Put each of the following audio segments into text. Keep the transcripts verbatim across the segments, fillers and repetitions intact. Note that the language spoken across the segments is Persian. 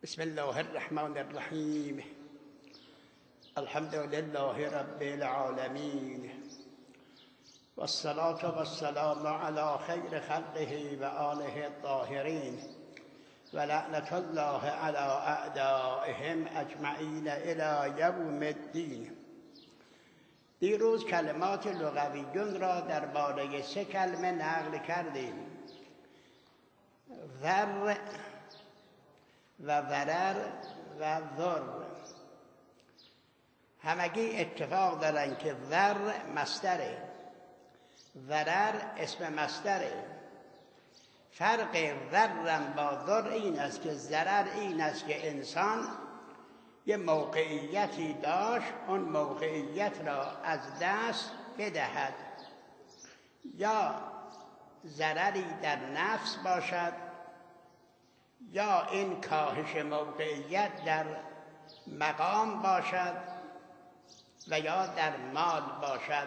بسم الله الرحمن الرحیم. الحمد لله رب العالمین والصلاة والسلام على خیر خلقه و آله الطاهرین و لعنة الله على اعدائهم اجمعین الی یوم الدین. دیروز کلمات لغویون را درباره سه کلمه نقل کردیم: ذر و ضرر و ضر. همگی اتفاق دارن که ضر مصدره، ضرر اسم مصدره. فرق ضرم با ضر این است که ضرر این است که انسان یه موقعیتی داشت، اون موقعیت را از دست بدهد، یا ضرری در نفس باشد، یا این کاهش موقعیت در مقام باشد و یا در مال باشد.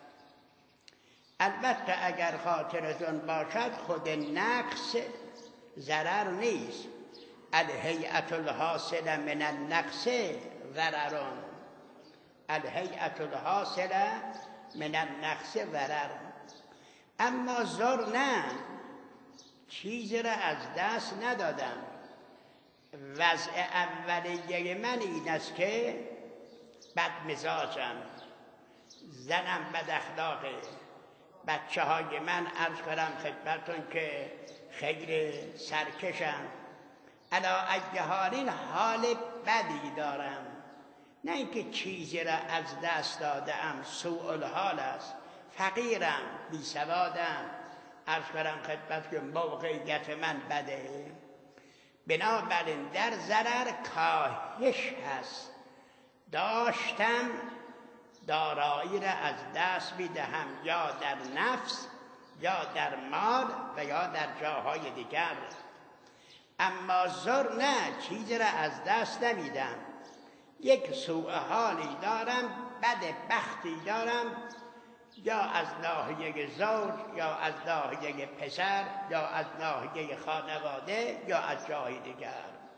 البته اگر خاطرتون باشد خود نقص ضرر نیست. الهیئة الحاصله من النقص ضرر، الهیئة الحاصله من النقص ضرر. اما ضر نه، چیزی را از دست ندادم. وضع اولیه من این است که بدمزاجم، زنم بد اخلاقه، بچه های من عرض کنم خدمتون که خیلی سرکشم. علا ای حال حال بدی دارم، نه اینکه چیزی را از دست دادم، سوء الحال است. فقیرم، بی سوادم، عرض کنم خدمت که موقعیت من بده. بنابراین در ضرر کاهش هست. داشتم دارایی را از دست میدهم، یا در نفس یا در مال و یا در جاهای دیگر. اما ضر نه، چیزی را از دست نمیدم. یک سوء حالی دارم، بد بختی دارم، یا از ناحیه زوج، یا از ناحیه پسر، یا از ناحیه خانواده، یا از جای دیگر.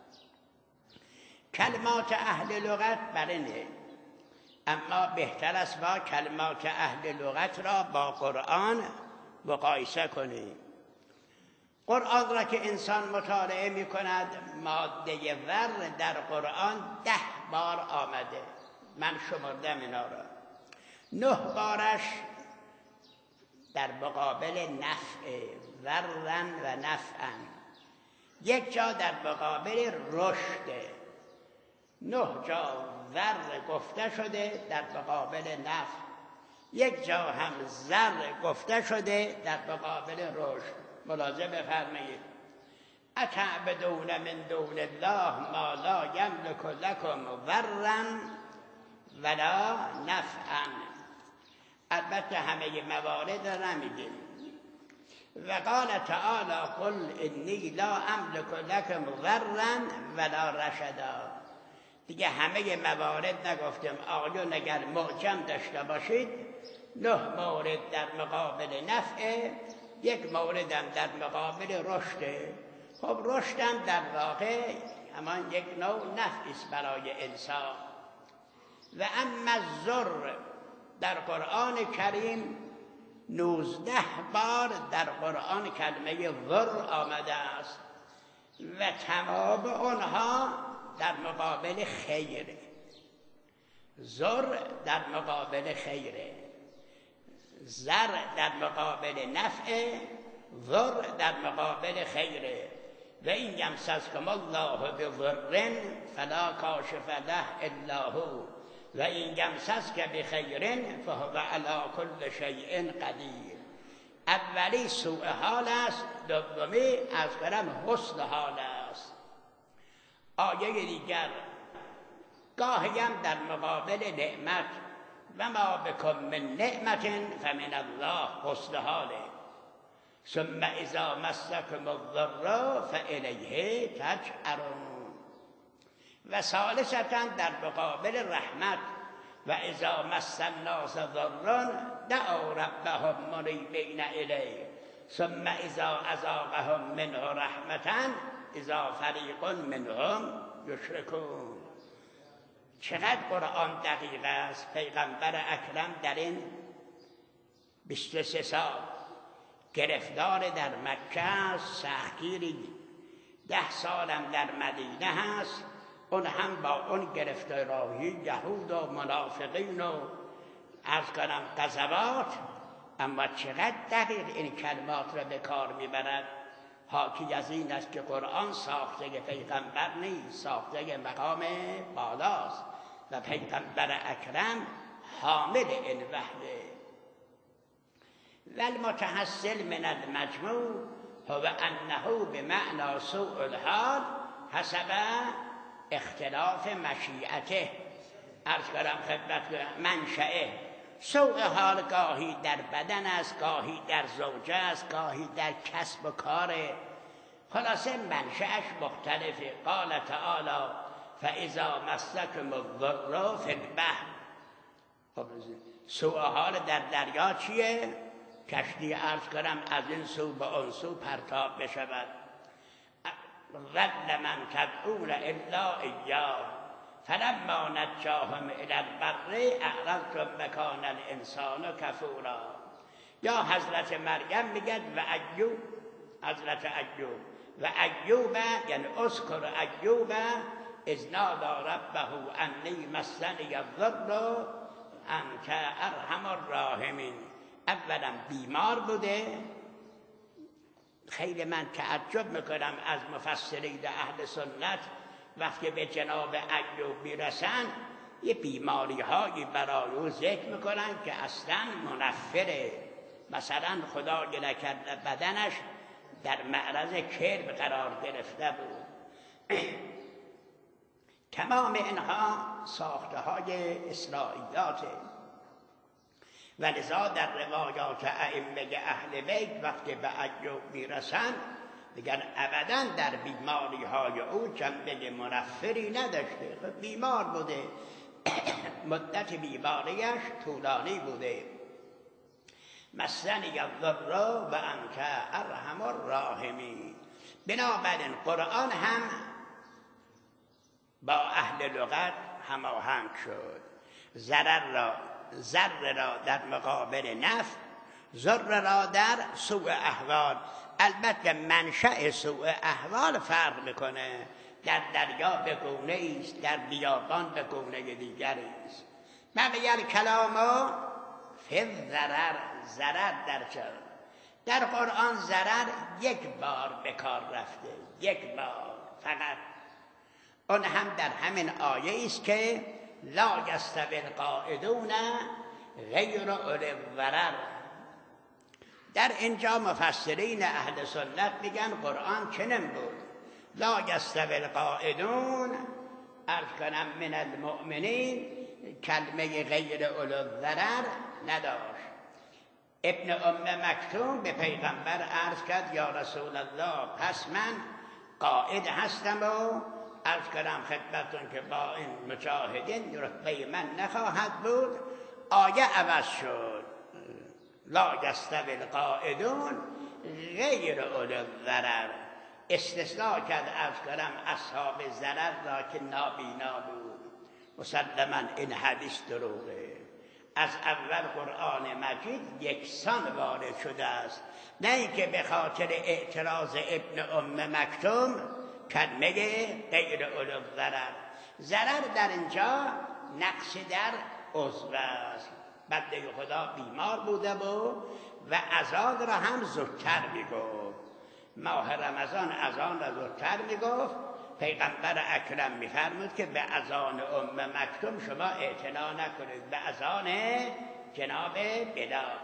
کلمات اهل لغت برینه، اما بهتر است با کلمات اهل لغت را با قرآن مقایسه کنیم. قرآن را که انسان مطالعه می کند، ماده ور در قرآن ده بار آمده. من شمردم اینا را. نه بارش در مقابل نفع، ورن و نفعن. یک جا در مقابل رشد. نه جا ور گفته شده در مقابل نفع. یک جا هم زر گفته شده در مقابل رشد. ملاحظه بفرمایید: اتعبدون من دون الله ما لا یملک لکم ضرا ولا نفعا. البته همه موارد را نمیگیم. و قال تعالی قل انی لا املک لکم ضرا ولا رشدا. دیگه همه موارد نگفتم. آقایون اگر معجم داشته باشید، نه مورد در مقابل نفع، یک موردم در مقابل رشد. خب رشدم در واقع همان یک نوع نفعی است برای انسان. و اما الضر در قرآن کریم نوزده بار در قرآن کلمه ضر آمده است و تمام آنها در مقابل خیره. ضر در مقابل خیره، زر در مقابل نفع، ضر در مقابل خیره. و این یمسسکم الله بضر فلا کاشف له الا هو و این یمسسک بخیر فهو علی کل شیء قدیر. اولی سوء حال است، دومی از برم حسن حال است. آیه دیگر: گاهیم در مقابل نعمت و ما بکم من نعمت فمن الله، حسن حاله. ثم اذا مسکم الضر فالیه تجأرون. و ثالثاً در مقابل رحمت: و اذا مس الناس ضر دعوا ربهم منیبین الیه ثم اذا اذاقهم منه رحمة اذا فریق منهم یشرکون. چقدر قرآن دقیق است. پیغمبر اکرم در این بیست و سه سال گرفتار در مکه است، سختگیری. ده سالم در مدینه هست، اون هم با اون گرفتاری یهود و منافقین و عرض کنم غزوات، اما چقدر دقیق این کلمات را به کار میبرد. حاکی از این است که قرآن ساخته پیغمبر نیست، ساخته مقام بالاست و پیغمبر اکرم حامل این وحده. والمتحصل من المجموع هو انه بمعنى سوء الحال حسب اختلاف مشیعته. عرض کنم خدمت منشأه سوء حال گاهی در بدن است، گاهی در زوجه است، گاهی در کسب و کاره. خلاصه منشأش مختلفه. قال تعالی فاذا مسکم الضر فی البحر. سوء حال در دریا چیه؟ کشتی عرض کنم از این سو به اون سو پرتاب بشود. رد من تدعون الا ایاه فلما نجاهم الی البر اعرضتم وکان الانسان کفورا. یا حضرت مریم میگد و ایوب، حضرت ایوب و ایوب یعنی اذکر ایوب اذ نادی ربه انی مسنی الضر انت ارحم الراحمین. اولا بیمار بوده. خیلی من تعجب میکنم از مفسرین اهل سنت وقتی به جناب ایوب میرسن یه بیماری هایی برای او ذکر میکنن که اصلا منفره. مثلا خدا نکرده بدنش در معرض کرب قرار گرفته بود. تمام اینها ساخته های اسرائیلیاته و لذا در روایات ائمه اهل بیت وقتی به ایوب میرسن دیگر ابدا در بیماری های او جنبه منفری نداشته. بیمار بوده، مدت بیماریش طولانی بوده. مسنی الضر و انت ارحم الراحمین. بنابراین قرآن هم با اهل لغت هماهنگ شد. ضرر را ضر را در مقابل نفع، ضر را در سوء احوال. البته منشأ سوء احوال فرق میکنه. در دریا به گونه است، در بیابان به گونه دیگری است. بقیه الکلام فی الضرر. ضرر در چه؟ در قرآن ضرر یک بار به کار رفته، یک بار فقط. اون هم در همین آیه است که لا یستوی القاعدون غیر اولی الضرر. در اینجا مفسرین اهل سنت میگن قرآن چنین بود. لا یستوی القاعدون عرض کنم من المؤمنین کلمه غیر اولی الضرر نداشت. ابن ام مکتوم به پیغمبر عرض کرد یا رسول الله پس من قاعد هستم و عرض کنم خدمتون که با این مجاهدین رتبه من نخواهد بود. آیه عوض شد. لا یستوی القاعدون غیر اولی الضرر. استثناء کرد عرض کنم اصحاب ضرر را که نابینا بود. مسلما این حدیث دروغه. از اول قرآن مجید یکسان وارد شده است، نه اینکه به خاطر اعتراض ابن ام مکتوم کلمه غیر اولی الضرر. ضرر در اینجا نقص در عضو است. بنده خدا بیمار بوده بود و اذان را هم زودتر میگفت. ماه رمضان اذان را زودتر میگفت. پیغمبر اکرم میفرمود که به اذان ام مکتوم شما اعتنا نکنید، به اذان جناب بلال.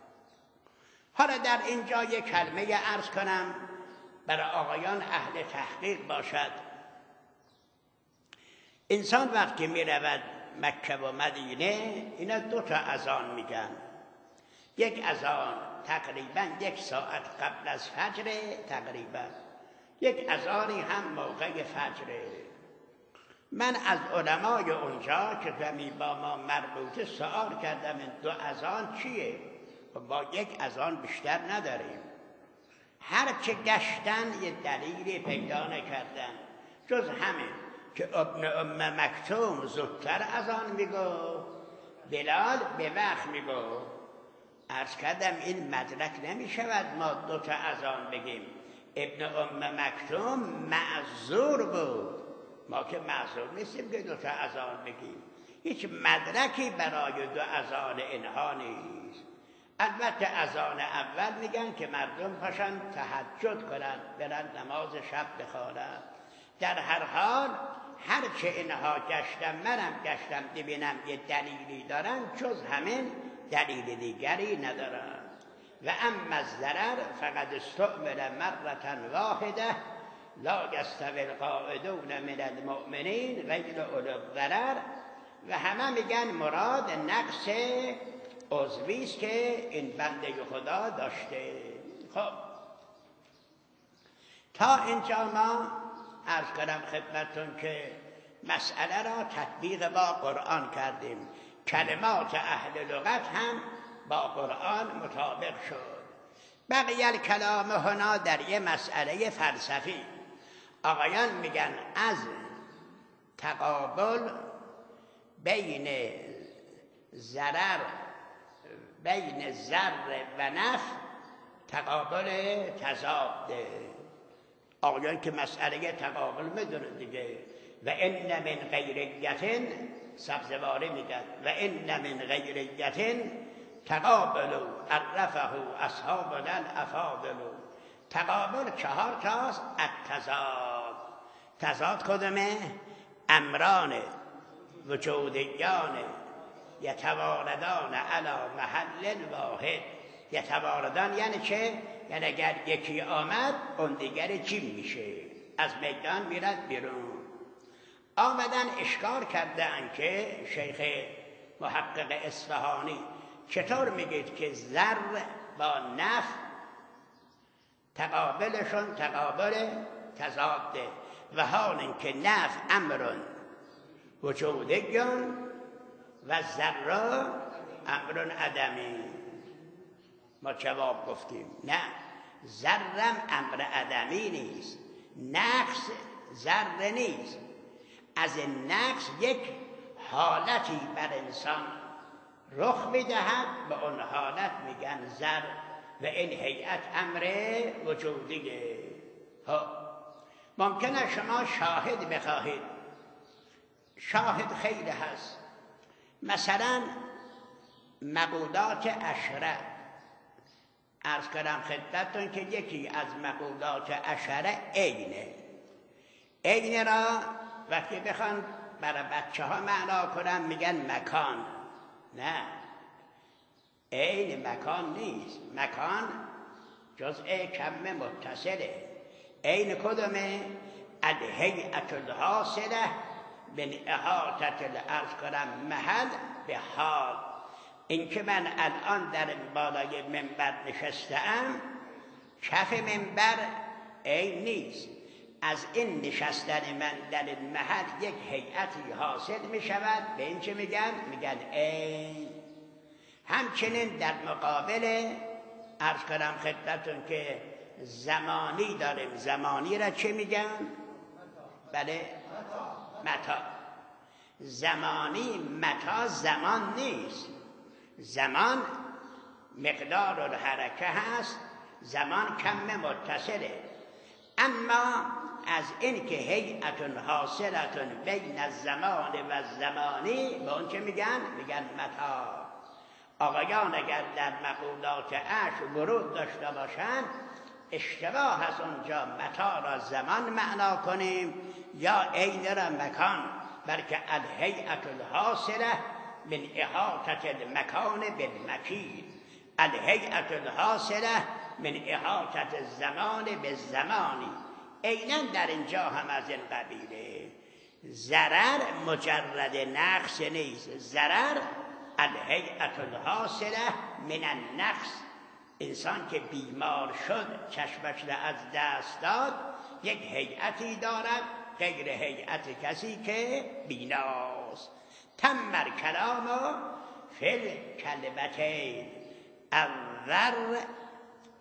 حالا در اینجا یک کلمه عرض کنم برای آقایان اهل تحقیق باشد. انسان وقتی می رود مکه و مدینه اینا دو تا اذان میگن. یک اذان تقریبا یک ساعت قبل از فجر، تقریبا یک اذانی هم موقع فجره. من از علمای اونجا که کمی با ما مربوطه سوال کردم این دو اذان چیه؟ با یک اذان بیشتر نداریم. هر چه گشتن یه دلیلی پیدا نکردن جز همین که ابن ام مکتوم زودتر از آن میگفت، بلال به وقت میگفت. عرض کردم این مدرک نمی شود ما دوتا از آن بگیم. ابن ام مکتوم معذور بود، ما که معذور نیستیم که دوتا از آن بگیم. هیچ مدرکی برای دو اذان اینها نیست. البته اذان اول میگن که مردم پاشن تهجد کنن، برن نماز شب بخوانن. در هر حال هر چه اینها گشتم، منم گشتم ببینم یه دلیلی دارن، جز همین دلیل دیگری ندارن. و اما الضرر فقد استعمل مرة واحده لا یستوی القاعدون من المؤمنین غیر اولی الضرر. و همه میگن مراد نقص عضوی است که این بنده خدا داشته. خب تا اینجا ما عرض کردم خدمتتون که مسئله را تطبیق با قرآن کردیم. کلمات اهل لغت هم با قرآن مطابق شد. بقیه الکلام هنا در یه مسئله فلسفی. آقایان میگن از تقابل بین ضرر بین ضر و نفع تقابل تضاد. آقایان که مسئله تقابل میدونه دیگه. و ان من غیریت سبزواری میگن و ان من غیریت تقابلوا عرفه اصحابنا الافاضل. تقابل چهار تاست. التضاد. تضاد کدومه؟ امران وجودیان یتواردان علی محل واحد. یتواردان یعنی چه؟ یعنی اگر یکی آمد اون دیگر چی میشه؟ از میدان میرد بیرون. آمدن اشکال کردن که شیخ محقق اصفهانی چطور میگید که ضر با نفع تقابلشون تقابل تضاده، و حال اینکه نفع امرون وجودیون و ضر امرون عدمی. ما جواب گفتیم نه، ضرم امر عدمی نیست، نقص ضر نیست. از نقص یک حالتی بر انسان رخ میدهد، به اون حالت میگن ضر، و این هیئت امر وجودیه. ممکنه شما شاهد بخواهید، شاهد خیلی هست. مثلا مقولات عشره، عرض کردم خدمتتون که یکی از مقولات عشره عینه. عین را وقتی بخوان برای بچه ها معنا کنن میگن مکان. نه، عین مکان نیست. مکان جزء کم متصله. عین کدومه؟ الهیئة الحاصله من احاطة الارض کنم محل به حال. این که من الان در بالای منبر نشستم، کف منبر عین نیست. از این نشستن من در این محل یک هیئتی حاصل می شود، به این چه میگن؟ میگن عین. همچنین در مقابل عرض کنم خدمتون که زمانی داریم. زمانی را چه میگن؟ بله، متا. زمانی متا زمان نیست. زمان مقدار الحرکه هست، زمان کم متصله. اما از این که هیئت حاصلت بین الزمان و الزمانی، به اون چه میگن؟ میگن متا. آقایان اگر در مقولات عشر ورود داشته باشند، اشتباه هست اونجا متا را زمان معنا کنیم یا عین را مکان، بلکه الهیئة الحاصله من احاطة المکان بالمکین، الهیئة الحاصله من احاطة الزمان بالزمانی. عیناً در اینجا هم از این قبیله. ضرر مجرد نقص نیست. ضرر الهیئة الحاصله من النقص. انسان که بیمار شد، چشمش را از دست داد، یک هیئتی دارد غیر هیئت کسی که بیناست. تم الکلام فی الکلمتین الضر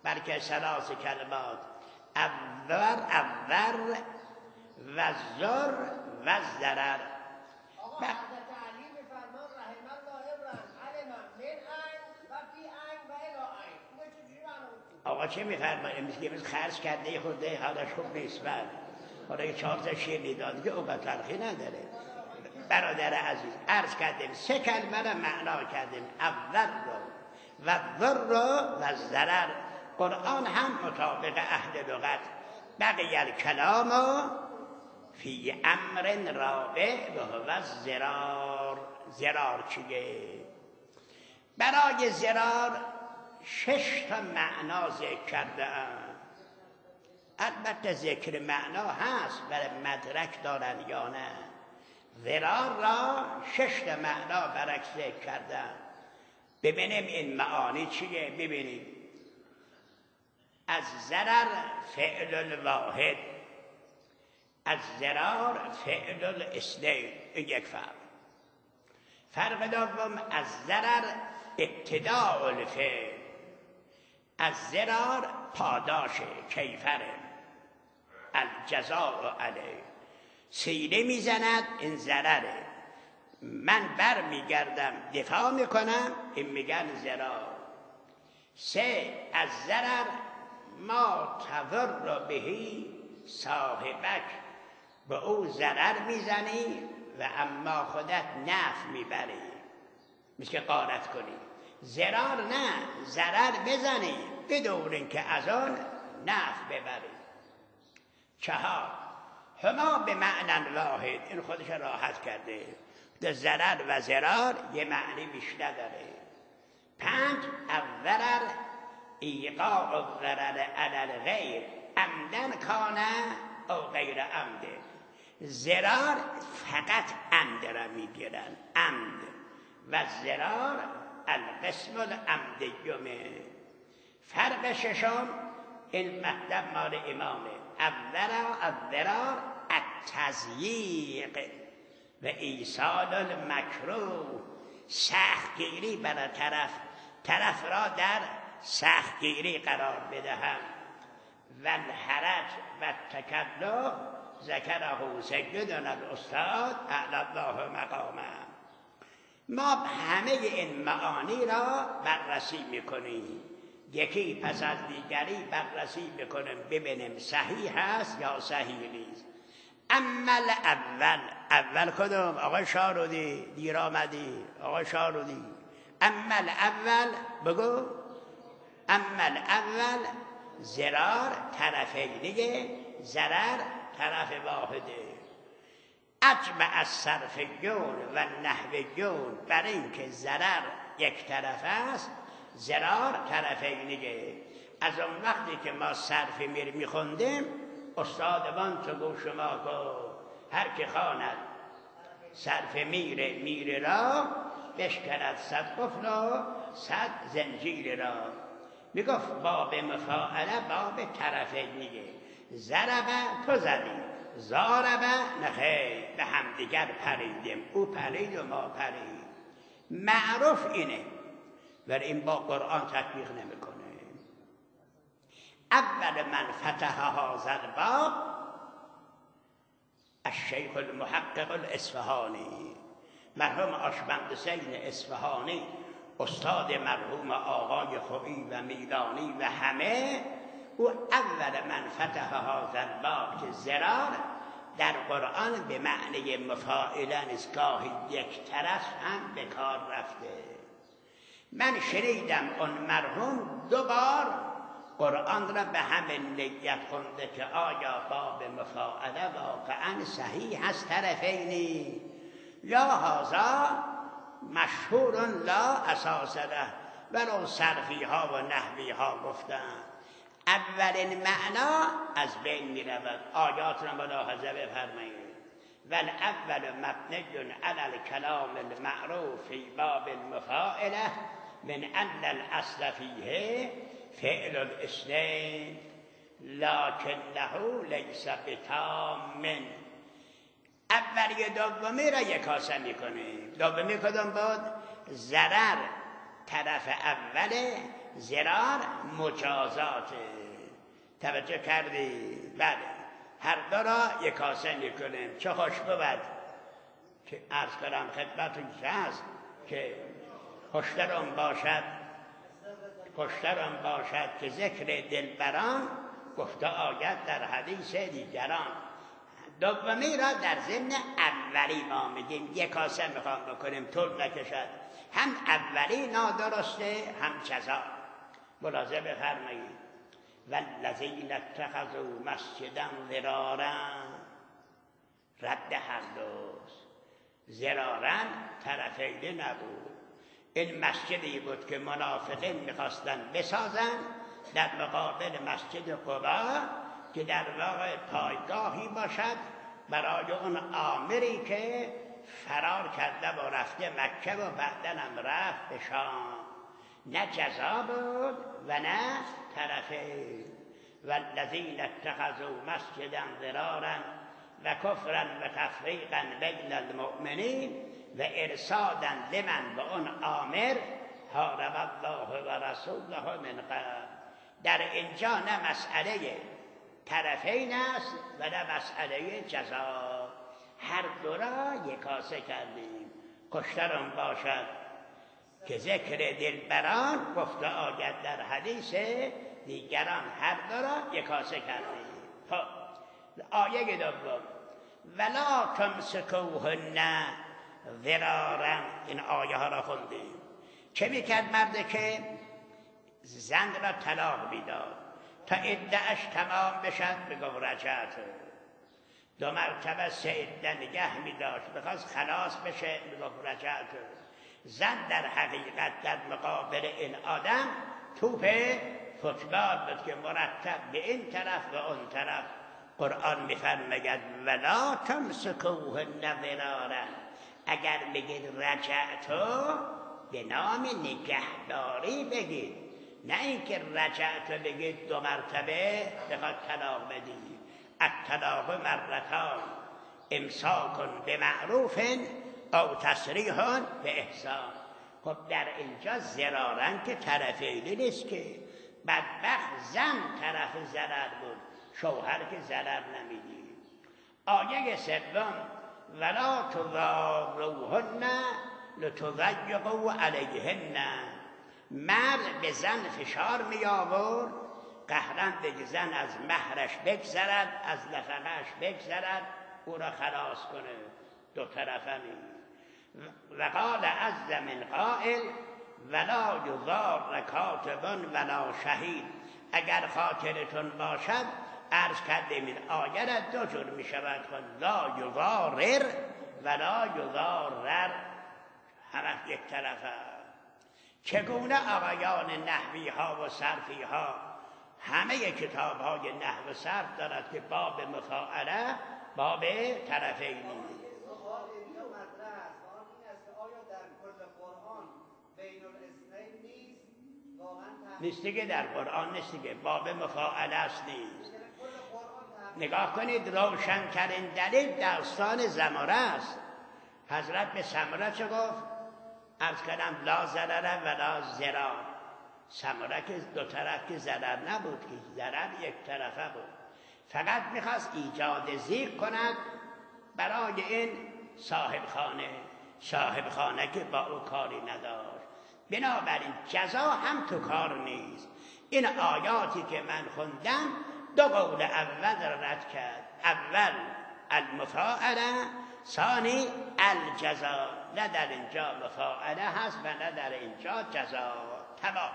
بلکه ثلاث کلمات اول اول و زر و ضرر. آقا حضرت علی میفرمان رحم الله ابراهیم علم من عین و فی عین و الی عین. اینو چجوری معنی؟ آقا چه میفرمایه؟ امروز که امروز خرج کرده یه خورده حالش خوب نیست. بعد حالا یه چهار تا شیر میداد که او با تلخی نداره. برادر عزیز عرض کردیم سه کلمه را معنا کردیم، اول رو و ضر رو و ضرر. قرآن هم مطابق اهل لغت بقیه الکلام فی امر رابع و هو ضرار. ضرار چیه؟ برای ضرار شش تا معنا ذکر کرده ام. البته ذکر معنا هست برای مدرک دارن یا نه. ضرار را شش تا معنا برک ذکر کردن. ببینیم این معانی چیه. ببینیم از ضرر فعل الواحد، از ضرار فعل الاثنین. این یک فرق. فرق دوم از ضرر ابتداء الفعل، از ضرار پاداشه، کیفره، الجزاء علیه. سینه میزند این ضرره، من بر میگردم دفاع میکنم این میگن ضرار. سه از ضرر ما تضر بهی صاحبک، به او ضرر میزنی و اما خودت نفع میبری، مثل که غارت کنی. ضرار نه، ضرر بزنی بدون اینکه از آن نفع ببری. چهار هما به معنی واحد، این خودش راحت کرده. در ضرر و ضرار یه معنی بیشتر داره. پنج الضرر ایقاع الضرر علی الغیر عمدن کانه او غیر عمده. ضرار فقط عمد را میگیرن، عمد، و ضرار القسم العمدیمه. فرق ششم این مطلب مال امامه. الضرار التضییق و ایصال المکروه، سختگیری برای طرف، طرف را در سختگیری قرار بدهم. و الحرج و تکلف ذکره سیدنا الاستاد اعلی الله مقامه. ما همه این معانی را بررسی میکنیم، یکی پس از دیگری بررسی میکنیم ببینیم صحیح هست یا صحیح نیست. اما اول اول کدوم؟ آقای شارودی دیر آمدی. آقای شارودی اما اول بگو. اما اول ضرار طرفینیه، ضرر طرف واحده. اجمع الصرفیون و نحویون بر این که ضرر یک طرف است، ضرار طرفینیه. از اون وقتی که ما صرف میر میخوندیم استادمان تو گوش ما کن، هر که خواند صرف میر میر را بشکند صد قفل و صد زنجیر را. میگفت باب مفاعله باب طرفینیه. ضربه تو زدی، ضاربه نخیر، به همدیگر پریدیم، او پرید و ما پرید. معروف اینه ولی این با قرآن تطبیق نمیکنه. اول من فتح هذا الباب الشیخ المحقق الاصفهانی، مرحوم آشبند حسین اصفهانی، استاد مرحوم آقای خویی و میدانی و همه. او اول من فتح هذا الباب که ضرار در قرآن به معنی مفاعله نیست، گاهی یک طرف هم به کار رفته. من شنیدم اون مرحوم دو بار قرآن را به همین نیت خونده که آیا باب مفاعله واقعا صحیح هست طرفینی یا هذا مشهور لا اساس له، ولو صرفی ها و نحوی ها گفتن. اولین معنا از بین می رود. آیات را ملاحظه بفرمایید. والاول مبنی علی الکلام المعروف فی باب المفاعله من ان الاصل فیه فعل الاثنین لکنه لیس بتام. اولی دومی را یکاسه میکنه. دومی کدام بود؟ ضرر طرف اوله، زرار مجازات. توجه کردی؟ بله، هر دو را یک کاسه میکنیم. چه خوش بود که عرض کنم خدمتون که هست که خوشترم باشد خوشترم باشد که ذکر دلبران گفته آید در حدیث دیگران. دومی را در ضمن اولی ما میگیم، یک کاسه میخوام بکنیم طول نکشد. هم اولی نادرسته هم جزا. ملاحظه بفرمایید. والذین اتخذوا مسجدا ضرارا، رد هر دوست. ضرارا طرفینی نبود. این مسجدی بود که منافقین میخواستن بسازن در مقابل مسجد قبا که در واقع پایگاهی باشد برای اون آمری که فرار کرده و رفته مکه و بعداً هم رفت به شام. نه جزا بود و نه طرفین. والذین اتخذوا مسجدا ضرارا و کفرا و تفریقا بین المؤمنین و ارصادا لمن به اون آمر حارب الله و رسوله من قبل. در اینجا نه مسئله طرفین است و نه مسئله جزا. هر دو را یکاسه کردیم. خوشترم باشد که ذکر دلبران گفته آید در حدیث دیگران. هر دو را یکاسه کردیم. خب آیه دوم ولا تمسکوهن ضرارا. این آیه ها را خوندیم. چه میکرد مرده که زن را طلاق میداد تا عده‌اش تمام بشد بگو رجعت. دو مرتبه سه عده نگه میداشت بخواست خلاص بشه بگو رجعت. زن در حقیقت در مقابل این آدم توپ فوتبال بود که مرتب به این طرف و اون طرف. قرآن میفرماید ولا تمسکوهن ضرارا. اگر بگید رجعتو به نام نگهداری بگید، نه اینکه رجعتو بگید دو مرتبه بخواد طلاق بدید. الطلاق مرتان امساک بمعروف او تسریح به احسان. خب در اینجا ضرارن که طرفینی نیست که. بدبخت زن طرف ضرر بود، شوهر که ضرر نمیدید. آیه سوم ولا تضاروهن لتضیقوا علیهن. مرد به زن فشار می آورد قهرن به زن از مهرش بگذرد، از نفقهش بگذرد، او را خلاص کنه. دو طرفه می. و قال عز من قائل ولا یضار کاتب ولا شهید. اگر خاطرتون باشد عرض کردیم این آیه را دو جور می شود خود. لا یضارر ولا یضارر، همه یک طرفه. چگونه آقایان نحوی ها و صرفی ها همه کتاب های نحو و صرف دارد که باب مفاعله باب طرفینی. نیست دیگه، در قرآن نیست دیگه، باب مفاعله است نیست. نگاه کنید روشن‌ترین دلیل داستان زمره است. حضرت به سمره چه گفت؟ عرض کردم لا ضرر ولا ضرار. سمره که دو طرف که ضرر نبود که ضرر یک طرفه بود. فقط میخواست ایجاد ضیق کند برای این صاحب خانه. صاحب خانه که با او کاری نداشت. بنابراین جزا هم تو کار نیست. این آیاتی که من خوندم دو قول اول را رد کرد. اول المفاعله، ثانی الجزا. نه در اینجا مفاعله هست و نه در اینجا جزا. تمام.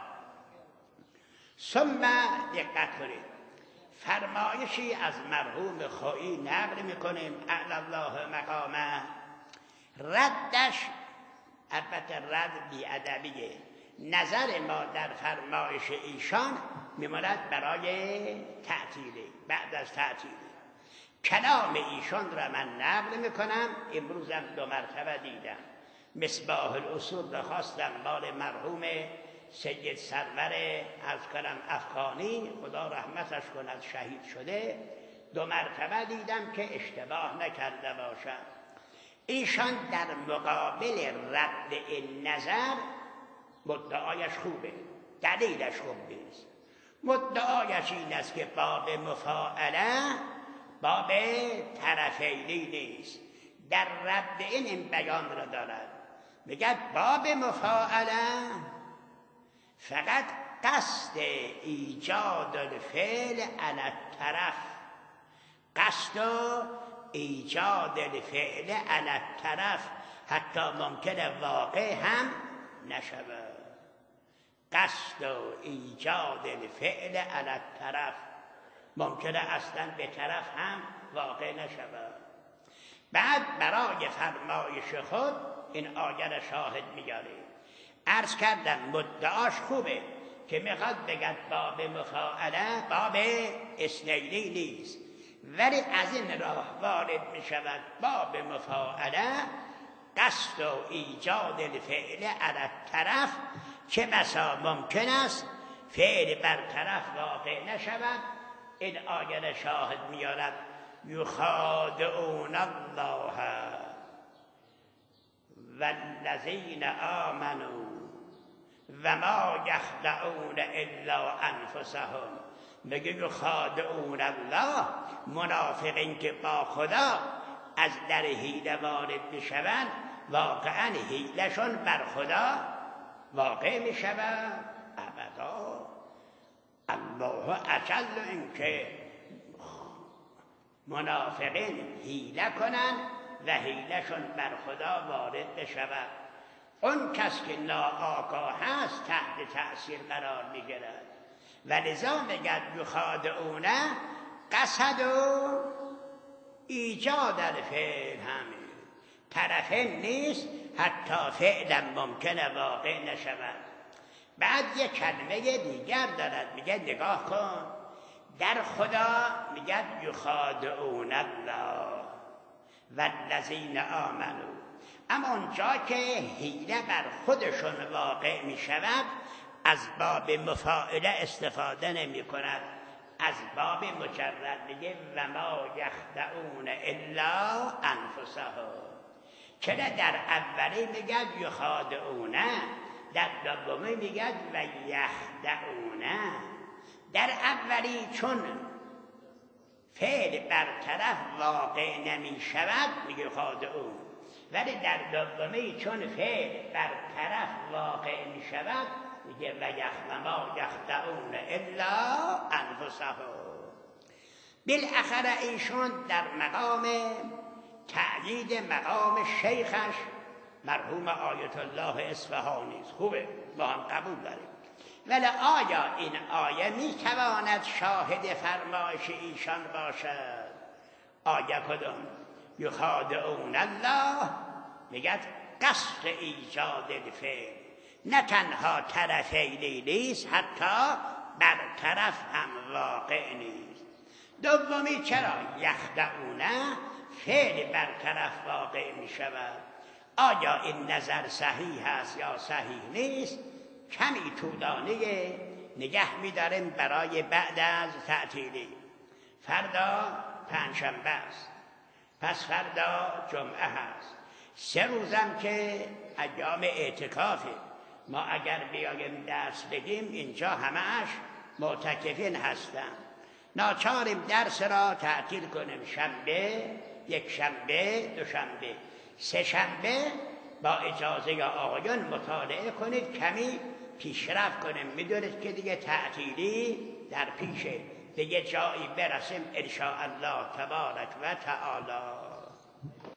ثم دقت کنید، فرمایشی از مرحوم خویی نقل میکنیم اعلی الله مقامه. ردش البته رد بی‌ادبیه. نظر ما در فرمایش ایشان میماند برای تعطیلی، بعد از تعطیلی. کلام ایشان را من نقل میکنم. امروزم دو مرتبه دیدم. مصباح الاصول را خواستم مال مرحوم سید سرور از کنم افغانی، خدا رحمتش کند، شهید شده. دو مرتبه دیدم که اشتباه نکرده باشم. ایشان در مقابل رد این نظر مدعایش خوبه. دلیلش خوب نیست. مدعایش این است که باب مفاعله باب طرفینی نیست. در رد این این بیان را دارد، میگه باب مفاعله فقط قصد ایجاد الفعل علی الطرف، قصد ایجاد الفعل علی الطرف، حتی ممکنه واقع هم نشود. قصد ایجاد الفعل علی الطرف ممکنه اصلا به طرف هم واقع نشود. بعد برای فرمایش خود این آیه را شاهد میاره. عرض کردم مدعاش خوبه که میخواد بگد باب مفاعله باب اثنینی نیست، ولی از این راه وارد میشود باب مفاعله قصد و ایجاد الفعل علی الطرف، که بسا ممکن است فعل بر طرف واقع نشود. این آیه را شاهد میارد یخادعون الله والذین آمنوا و ما یخدعون الا انفسهم. میگه یخادعون الله، منافقین که با خدا از در حیله وارد میشوند واقعا حیلشون بر خدا واقع میشود ابدا. الله اجل این که منافقین حیله کنند و حیلشون بر خدا وارد بشود. اون کس که ناآگاه هست تحت تأثیر قرار میگیرد. و لذا میگد یخادعونه قصد و ایجاد الفعل همین طرفین نیست، حتی فعلا ممکنه واقع نشود. بعد یک کلمه دیگر دارد، میگه نگاه کن در خدا میگه یخادعون الله والذین آمنوا، اما اونجا که حیله بر خودشون واقع میشود از باب مفاعله استفاده نمی کند، از باب مجرد میگه و ما یخدعون الا انفسهم. چرا در اولی میگه یخادعونه، در دومی میگه و یخدعونه. در اولی چون فعل برطرف واقع نمی شود میگه خادعون، ولی در دومی چون فعل برطرف واقع می شود میگه و یخدما یخدعون الا انفسهم. بالاخره ایشون در مقام تأیید مقام شیخش مرحوم آیت الله اصفهانی است. خوبه، با هم قبول داریم، ولی آیا این آیه می تواند شاهد فرمایش ایشان باشد؟ آیه کدام؟ یخادعون الله میگه قصد ایجاد الفعل، نه تنها طرفینی نیست، حتی بر طرف هم واقع نیست. دومی چرا یخدعونه فعل بر طرف واقع می شود؟ آیا این نظر صحیح است یا صحیح نیست؟ کمی طولانیه، نگه می داریم برای بعد از تعطیلی. فردا پنجشنبه است، پس فردا جمعه هست، سه روزم که ایام اعتکافه. ما اگر بیایم درس بگیم اینجا همه‌اش معتکفین هستن، ناچاریم درس را تعطیل کنیم. شنبه، یک شنبه، دو شنبه، سه شنبه با اجازه آقایان مطالعه کنید، کمی پیشرفت کنیم. میدونید که دیگه تعطیلی در پیشه، دیگه جایی برسیم ان شاء الله تبارک و تعالی.